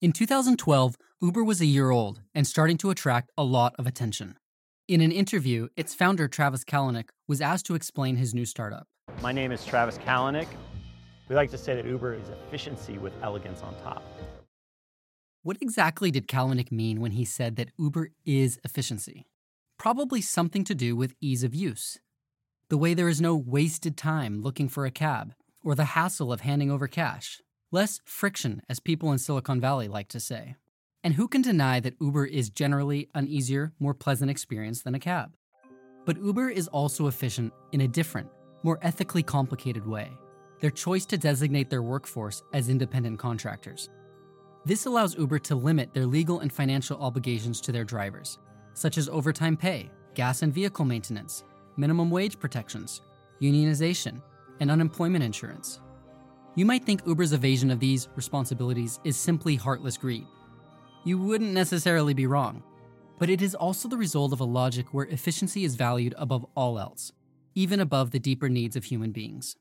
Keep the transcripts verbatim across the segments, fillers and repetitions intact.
In two thousand twelve, Uber was a year old and starting to attract a lot of attention. In an interview, its founder, Travis Kalanick, was asked to explain his new startup. My name is Travis Kalanick. We like to say that Uber is efficiency with elegance on top. What exactly did Kalanick mean when he said that Uber is efficiency? Probably something to do with ease of use. The way there is no wasted time looking for a cab, or the hassle of handing over cash. Less friction, as people in Silicon Valley like to say. And who can deny that Uber is generally an easier, more pleasant experience than a cab? But Uber is also efficient in a different, more ethically complicated way. Their choice to designate their workforce as independent contractors. This allows Uber to limit their legal and financial obligations to their drivers, such as overtime pay, gas and vehicle maintenance, minimum wage protections, unionization, and unemployment insurance. You might think Uber's evasion of these responsibilities is simply heartless greed. You wouldn't necessarily be wrong, but it is also the result of a logic where efficiency is valued above all else, even above the deeper needs of human beings.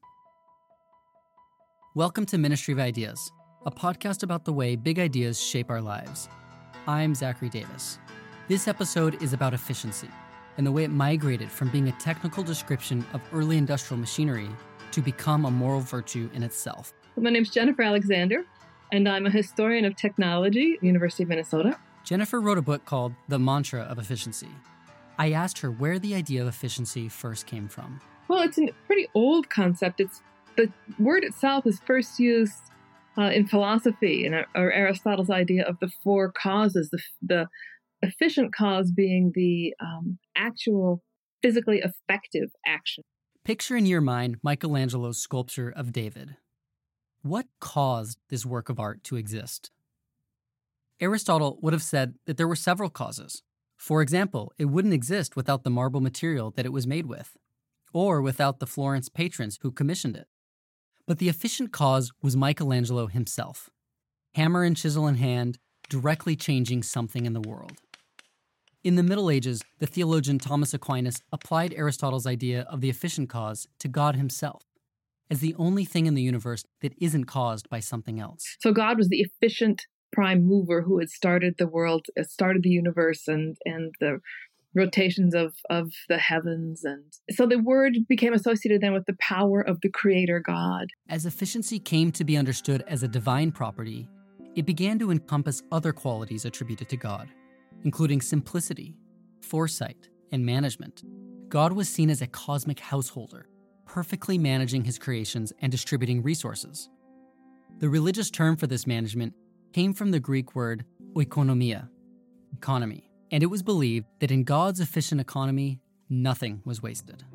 Welcome to Ministry of Ideas, a podcast about the way big ideas shape our lives. I'm Zachary Davis. This episode is about efficiency and the way it migrated from being a technical description of early industrial machinery to become a moral virtue in itself. My name's Jennifer Alexander, and I'm a historian of technology at the University of Minnesota. Jennifer wrote a book called The Mantra of Efficiency. I asked her where the idea of efficiency first came from. Well, it's a pretty old concept. It's the word itself is first used uh, in philosophy, in or Aristotle's idea of the four causes, the, the efficient cause being the um, actual physically effective action. Picture in your mind Michelangelo's sculpture of David. What caused this work of art to exist? Aristotle would have said that there were several causes. For example, it wouldn't exist without the marble material that it was made with, or without the Florence patrons who commissioned it. But the efficient cause was Michelangelo himself, hammer and chisel in hand, directly changing something in the world. In the Middle Ages, the theologian Thomas Aquinas applied Aristotle's idea of the efficient cause to God himself, as the only thing in the universe that isn't caused by something else. So God was the efficient prime mover who had started the world, started the universe and, and the rotations of, of the heavens. And so the word became associated then with the power of the creator God. As efficiency came to be understood as a divine property, it began to encompass other qualities attributed to God, including simplicity, foresight, and management. God was seen as a cosmic householder, perfectly managing his creations and distributing resources. The religious term for this management came from the Greek word oikonomia, economy, and it was believed that in God's efficient economy, nothing was wasted.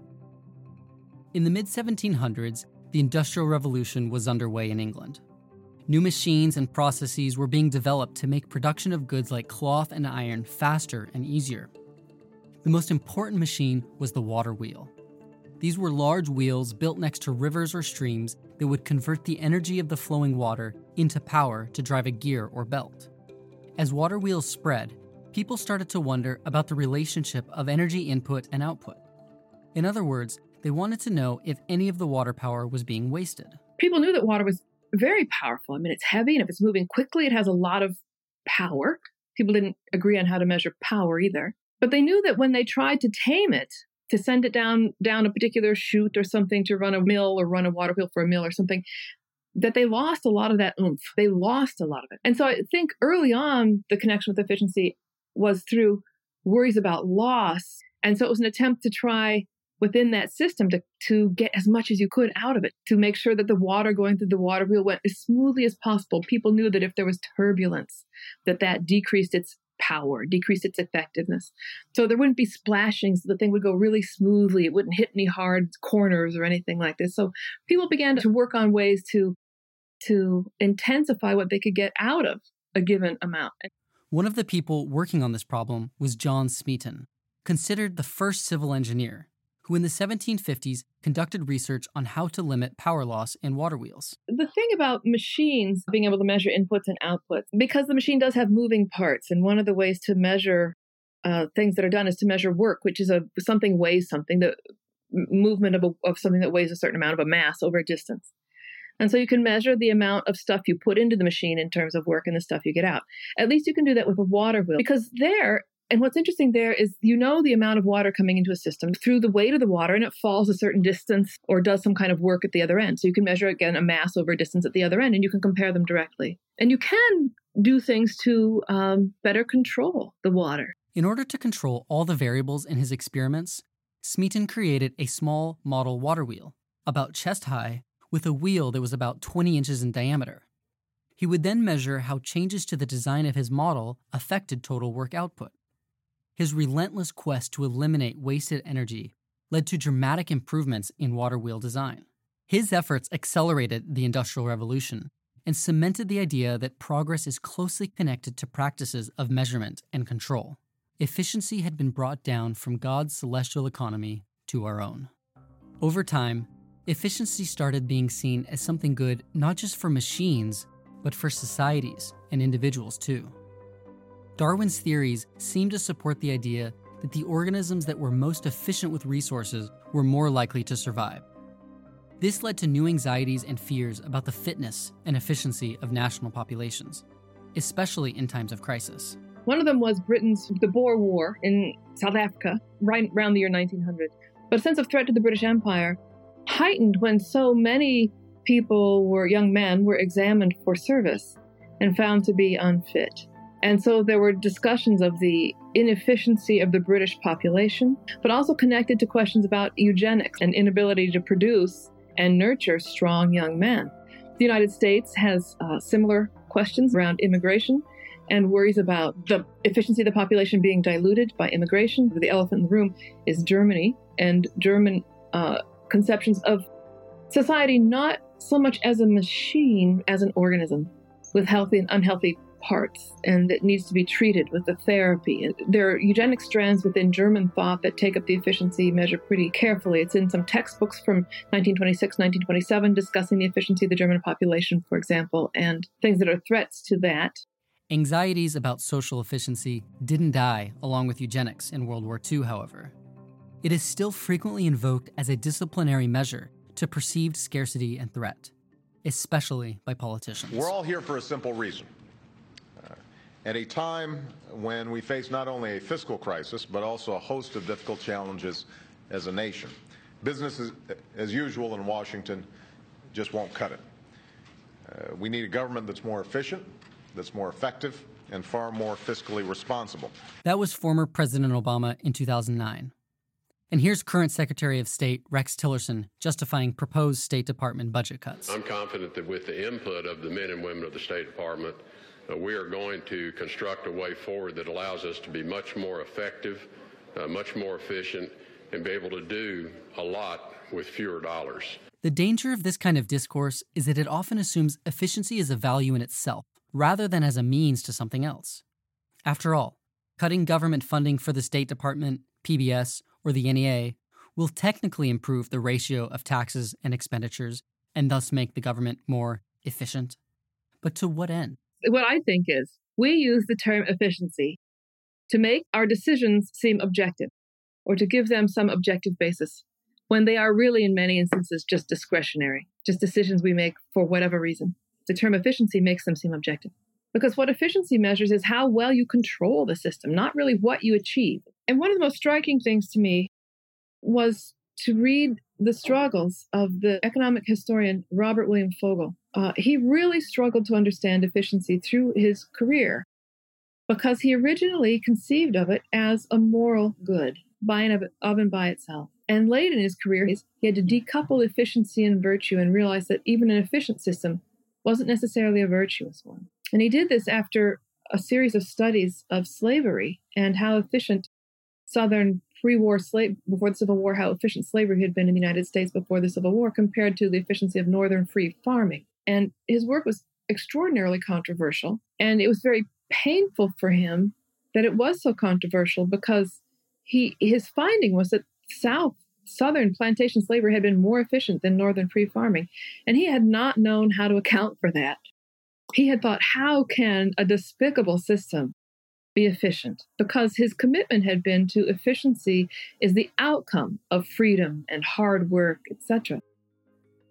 In the mid seventeen hundreds, the Industrial Revolution was underway in England. New machines and processes were being developed to make production of goods like cloth and iron faster and easier. The most important machine was the water wheel. These were large wheels built next to rivers or streams that would convert the energy of the flowing water into power to drive a gear or belt. As water wheels spread, people started to wonder about the relationship of energy input and output. In other words, they wanted to know if any of the water power was being wasted. People knew that water was very powerful. I mean, it's heavy, and if it's moving quickly, it has a lot of power. People didn't agree on how to measure power either. But they knew that when they tried to tame it, to send it down down a particular chute or something to run a mill or run a water wheel for a mill or something, that they lost a lot of that oomph. They lost a lot of it. And so I think early on, the connection with efficiency was through worries about loss. And so it was an attempt to try within that system to, to get as much as you could out of it, to make sure that the water going through the water wheel went as smoothly as possible. People knew that if there was turbulence, that that decreased its power, decreased its effectiveness. So there wouldn't be splashings. The thing would go really smoothly. It wouldn't hit any hard corners or anything like this. So people began to work on ways to, to intensify what they could get out of a given amount. One of the people working on this problem was John Smeaton, considered the first civil engineer, who in the seventeen fifties conducted research on how to limit power loss in water wheels. The thing about machines being able to measure inputs and outputs, because the machine does have moving parts, and one of the ways to measure uh, things that are done is to measure work, which is a something weighs something, the movement of, a, of something that weighs a certain amount of a mass over a distance. And so you can measure the amount of stuff you put into the machine in terms of work and the stuff you get out. At least you can do that with a water wheel, because there, and what's interesting there is you know the amount of water coming into a system through the weight of the water, and it falls a certain distance or does some kind of work at the other end. So you can measure, again, a mass over a distance at the other end, and you can compare them directly. And you can do things to um, better control the water. In order to control all the variables in his experiments, Smeaton created a small model water wheel, about chest high, with a wheel that was about twenty inches in diameter. He would then measure how changes to the design of his model affected total work output. His relentless quest to eliminate wasted energy led to dramatic improvements in water wheel design. His efforts accelerated the Industrial Revolution and cemented the idea that progress is closely connected to practices of measurement and control. Efficiency had been brought down from God's celestial economy to our own. Over time, efficiency started being seen as something good not just for machines, but for societies and individuals too. Darwin's theories seem to support the idea that the organisms that were most efficient with resources were more likely to survive. This led to new anxieties and fears about the fitness and efficiency of national populations, especially in times of crisis. One of them was Britain's the Boer War in South Africa, right around the year nineteen hundred. But a sense of threat to the British Empire heightened when so many people were, young men, were examined for service and found to be unfit. And so there were discussions of the inefficiency of the British population, but also connected to questions about eugenics and inability to produce and nurture strong young men. The United States has uh, similar questions around immigration and worries about the efficiency of the population being diluted by immigration. The elephant in the room is Germany and German uh, conceptions of society not so much as a machine as an organism with healthy and unhealthy parts, and that needs to be treated with the therapy. There are eugenic strands within German thought that take up the efficiency measure pretty carefully. It's in some textbooks from nineteen twenty-six, nineteen twenty-seven discussing the efficiency of the German population, for example, and things that are threats to that. Anxieties about social efficiency didn't die along with eugenics in World War Two, however. It is still frequently invoked as a disciplinary measure to perceived scarcity and threat, especially by politicians. We're all here for a simple reason. At a time when we face not only a fiscal crisis, but also a host of difficult challenges as a nation. Business as, as usual in Washington just won't cut it. Uh, we need a government that's more efficient, that's more effective, and far more fiscally responsible. That was former President Obama in two thousand nine. And here's current Secretary of State Rex Tillerson justifying proposed State Department budget cuts. I'm confident that with the input of the men and women of the State Department, Uh, we are going to construct a way forward that allows us to be much more effective, uh, much more efficient, and be able to do a lot with fewer dollars. The danger of this kind of discourse is that it often assumes efficiency is a value in itself, rather than as a means to something else. After all, cutting government funding for the State Department, P B S, or the N E A will technically improve the ratio of taxes and expenditures, and thus make the government more efficient. But to what end? What I think is we use the term efficiency to make our decisions seem objective or to give them some objective basis when they are really, in many instances, just discretionary, just decisions we make for whatever reason. The term efficiency makes them seem objective because what efficiency measures is how well you control the system, not really what you achieve. And one of the most striking things to me was to read the struggles of the economic historian Robert William Fogel. Uh, he really struggled to understand efficiency through his career because he originally conceived of it as a moral good by and of, it, of and by itself. And late in his career, he had to decouple efficiency and virtue and realize that even an efficient system wasn't necessarily a virtuous one. And he did this after a series of studies of slavery and how efficient Southern pre-war slave, before the Civil War, how efficient slavery had been in the United States before the Civil War compared to the efficiency of Northern free farming. And his work was extraordinarily controversial. And it was very painful for him that it was so controversial because he his finding was that South, Southern plantation slavery had been more efficient than Northern free farming. And he had not known how to account for that. He had thought, how can a despicable system be efficient? Because his commitment had been to efficiency is the outcome of freedom and hard work, et cetera.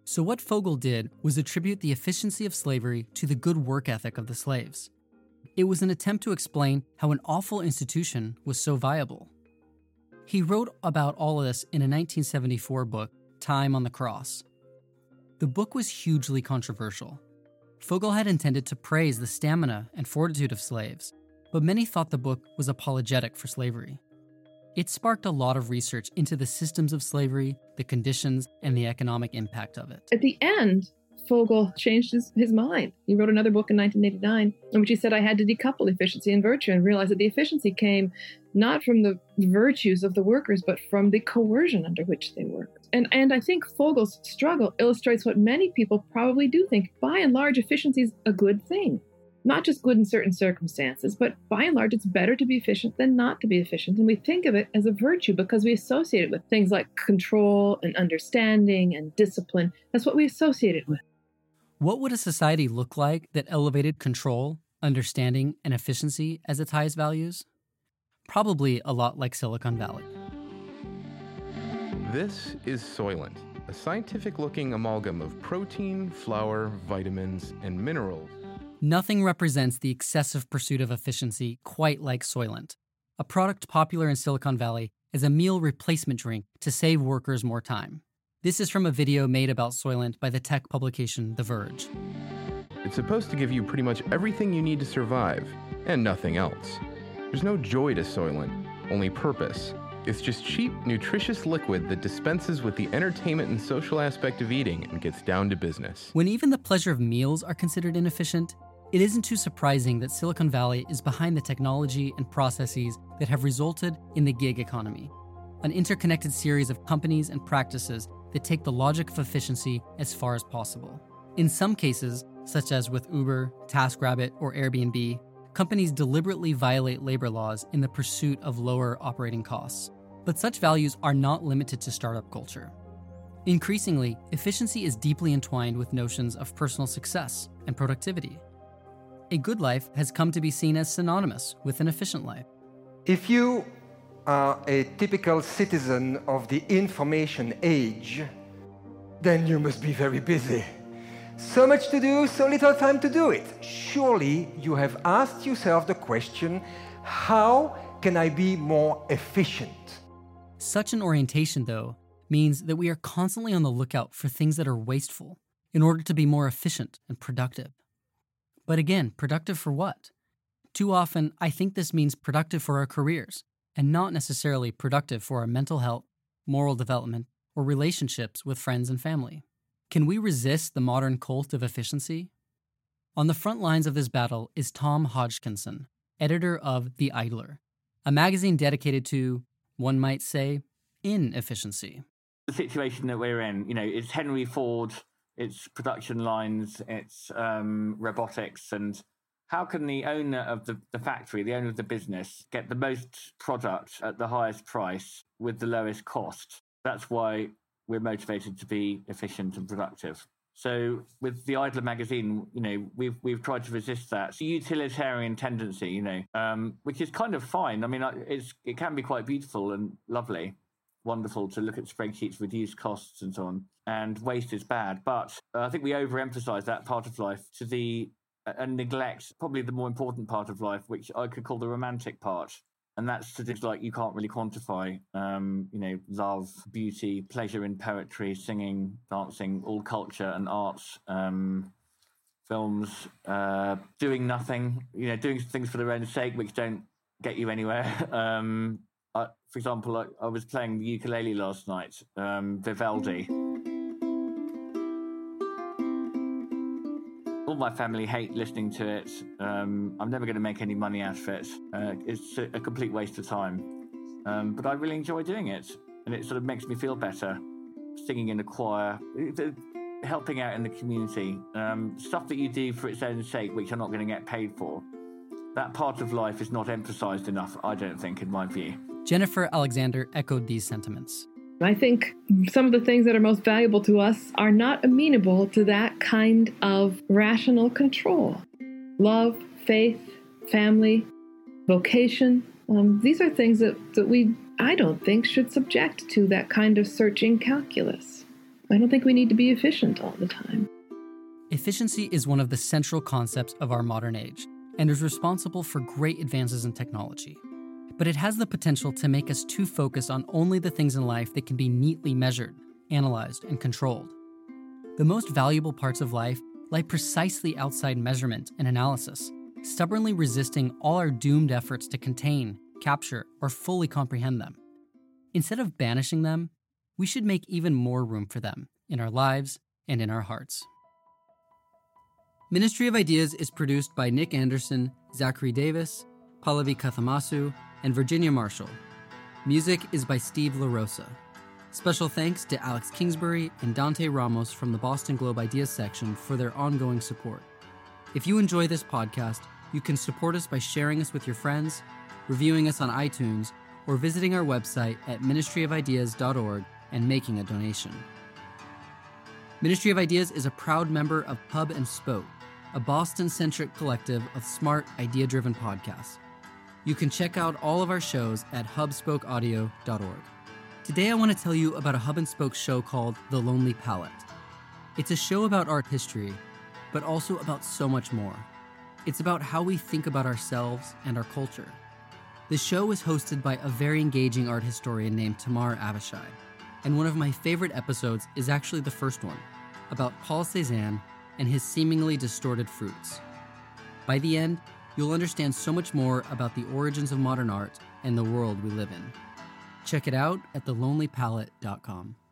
So what Fogel did was attribute the efficiency of slavery to the good work ethic of the slaves. It was an attempt to explain how an awful institution was so viable. He wrote about all of this in a nineteen seventy-four book, Time on the Cross. The book was hugely controversial. Fogel had intended to praise the stamina and fortitude of slaves, but many thought the book was apologetic for slavery. It sparked a lot of research into the systems of slavery, the conditions, and the economic impact of it. At the end, Fogel changed his, his mind. He wrote another book in nineteen eighty-nine in which he said, I had to decouple efficiency and virtue and realize that the efficiency came not from the virtues of the workers, but from the coercion under which they worked. And, and I think Fogel's struggle illustrates what many people probably do think. By and large, efficiency is a good thing. Not just good in certain circumstances, but by and large, it's better to be efficient than not to be efficient. And we think of it as a virtue because we associate it with things like control and understanding and discipline. That's what we associate it with. What would a society look like that elevated control, understanding, and efficiency as its highest values? Probably a lot like Silicon Valley. This is Soylent, a scientific-looking amalgam of protein, flour, vitamins, and minerals. Nothing represents the excessive pursuit of efficiency quite like Soylent, a product popular in Silicon Valley as a meal replacement drink to save workers more time. This is from a video made about Soylent by the tech publication The Verge. It's supposed to give you pretty much everything you need to survive, and nothing else. There's no joy to Soylent, only purpose. It's just cheap, nutritious liquid that dispenses with the entertainment and social aspect of eating and gets down to business. When even the pleasure of meals are considered inefficient, it isn't too surprising that Silicon Valley is behind the technology and processes that have resulted in the gig economy, an interconnected series of companies and practices that take the logic of efficiency as far as possible. In some cases, such as with Uber, TaskRabbit, or Airbnb, companies deliberately violate labor laws in the pursuit of lower operating costs. But such values are not limited to startup culture. Increasingly, efficiency is deeply entwined with notions of personal success and productivity. A good life has come to be seen as synonymous with an efficient life. If you are a typical citizen of the information age, then you must be very busy. So much to do, so little time to do it. Surely you have asked yourself the question, how can I be more efficient? Such an orientation, though, means that we are constantly on the lookout for things that are wasteful in order to be more efficient and productive. But again, productive for what? Too often, I think this means productive for our careers, and not necessarily productive for our mental health, moral development, or relationships with friends and family. Can we resist the modern cult of efficiency? On the front lines of this battle is Tom Hodgkinson, editor of The Idler, a magazine dedicated to, one might say, inefficiency. The situation that we're in, you know, it's Henry Ford, it's production lines, it's um, robotics, and how can the owner of the, the factory, the owner of the business, get the most product at the highest price with the lowest cost? That's why we're motivated to be efficient and productive. So with the Idler magazine, you know, we've we've tried to resist that. It's a utilitarian tendency, you know, um, which is kind of fine. I mean, it's it can be quite beautiful and lovely, wonderful to look at spreadsheets, reduce costs and so on. And waste is bad, but I think we overemphasize that part of life to the and neglect probably the more important part of life, which I could call the romantic part. And that's to things like you can't really quantify, um, you know, love, beauty, pleasure in poetry, singing, dancing, all culture and arts, um, films, uh, doing nothing, you know, doing things for their own sake, which don't get you anywhere. um, I, for example, I, I was playing the ukulele last night, um, Vivaldi. All my family hate listening to it. Um, I'm never going to make any money out of it. Uh, it's a, a complete waste of time. Um, but I really enjoy doing it. And it sort of makes me feel better. Singing in a choir, helping out in the community. Um, stuff that you do for its own sake, which you're not going to get paid for. That part of life is not emphasized enough, I don't think, in my view. Jennifer Alexander echoed these sentiments. I think some of the things that are most valuable to us are not amenable to that kind of rational control. Love, faith, family, vocation. Um, these are things that, that we, I don't think, should subject to that kind of searching calculus. I don't think we need to be efficient all the time. Efficiency is one of the central concepts of our modern age and is responsible for great advances in technology. But it has the potential to make us too focused on only the things in life that can be neatly measured, analyzed, and controlled. The most valuable parts of life lie precisely outside measurement and analysis, stubbornly resisting all our doomed efforts to contain, capture, or fully comprehend them. Instead of banishing them, we should make even more room for them in our lives and in our hearts. Ministry of Ideas is produced by Nick Anderson, Zachary Davis, Pallavi Kathamasu, and Virginia Marshall. Music is by Steve LaRosa. Special thanks to Alex Kingsbury and Dante Ramos from the Boston Globe Ideas section for their ongoing support. If you enjoy this podcast, you can support us by sharing us with your friends, reviewing us on iTunes, or visiting our website at ministry of ideas dot org and making a donation. Ministry of Ideas is a proud member of Hub and Spoke, a Boston-centric collective of smart, idea-driven podcasts. You can check out all of our shows at hub spoke audio dot org. Today I want to tell you about a Hub and Spoke show called The Lonely Palette. It's a show about art history, but also about so much more. It's about how we think about ourselves and our culture. The show is hosted by a very engaging art historian named Tamar Avishai, and one of my favorite episodes is actually the first one, about Paul Cézanne and his seemingly distorted fruits. By the end, you'll understand so much more about the origins of modern art and the world we live in. Check it out at the lonely palette dot com.